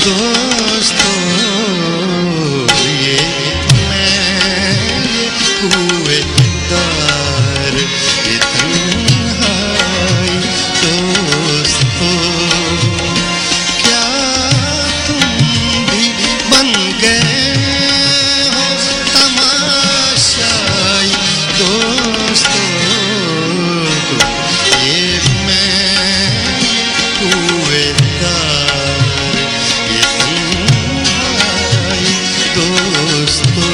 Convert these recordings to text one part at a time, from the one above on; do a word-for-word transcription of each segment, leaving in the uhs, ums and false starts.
दोस्तों ये मैं हुए दार ये तन्हाई दोस्तों क्या तुम भी बन गए हो तमाशाई दोस्तों ये मैं हुए दार ये तन्हाई दोस्तों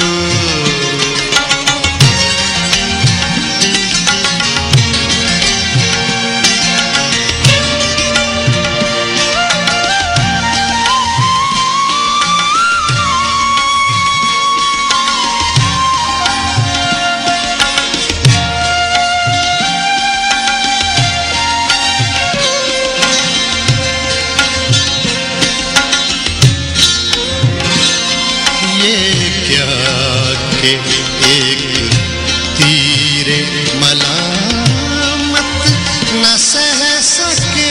एक तीरे मलामत न सह सके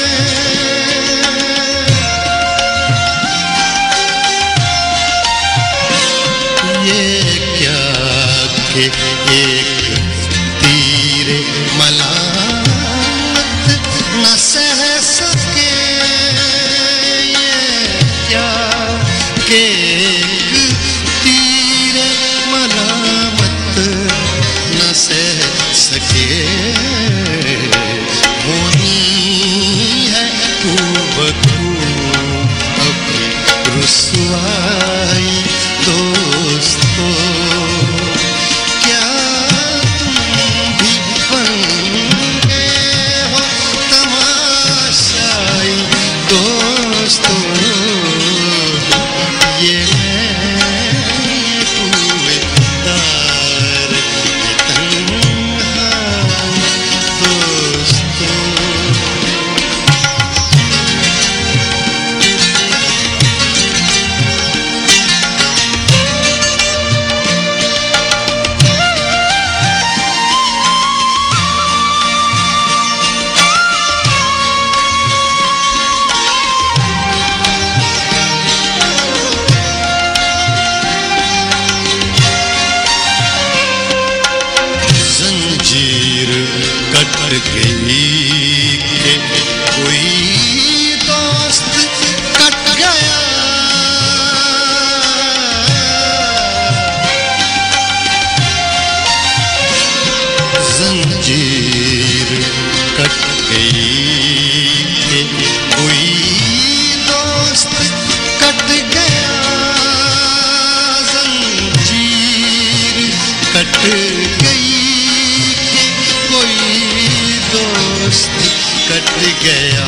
ये क्या कि एक तीरे मलामत न सह सके ये क्या कि सह सके होनी है तू बकू अपनी रुसवाई दोस्तों क्या तुम भी बन गए हो तमाशाई दोस्तों ये कट गई कि कोई दोस्त कट गया जंजीर कट गई कि कोई दोस्त कट गया जंजीर कट गई दोस्त कट गया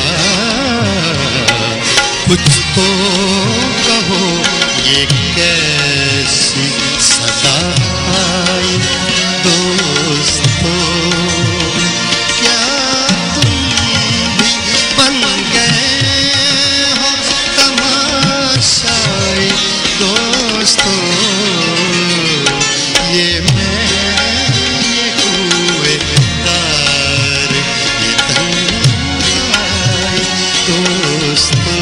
कुछ तो कहो ये कैसी सदा आई दोस्तों क्या तुम भी बन गए हो तमाशाई दोस्तों ये मैं ये हुए दार दोस्तों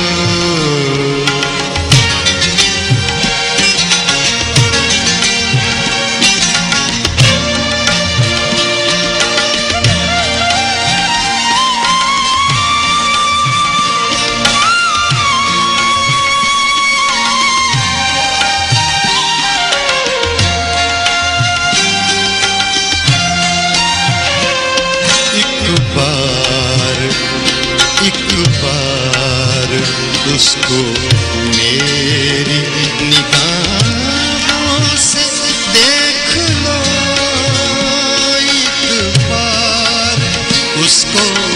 एक बार उसको मेरी निगाहों से देख लो एक बार उसको